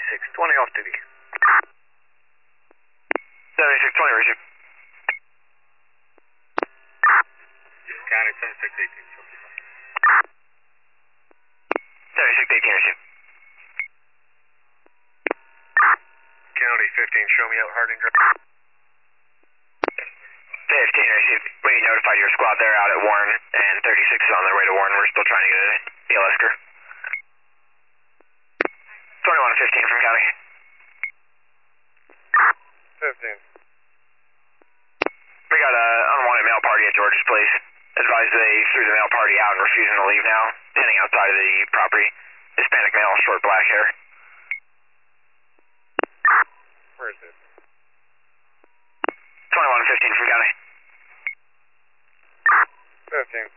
7620 off duty. 7620, receive. County 7618, show me. 7618, receive. County 15, show me out Harding Drive. 15, receive. We notified your squad there out at Warren, and 36 is on their way to Warren. We're still trying to get a ELS crew. 21 to 15 from County. 15. We got an unwanted male party at George's place. Advised they threw the male party out and refusing to leave now. Standing outside of the property. Hispanic male, short black hair. Where is it? 21 to 15 from County. 15.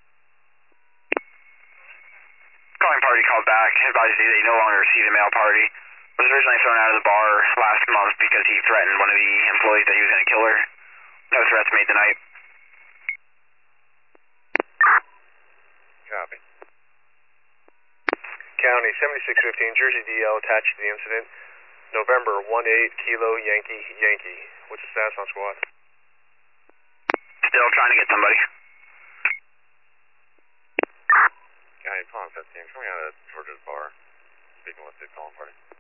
Calling party called back. Advised they no longer receive the male party. Was originally thrown out of the bar last month because he threatened one of the employees that he was going to kill her. No threats made tonight. Copy. County 7615, Jersey DL attached to the incident. November 18 Kilo Yankee Yankee. What's the status on squad? Still trying to get somebody. County 15, coming out of George's bar. Speaking with the calling party.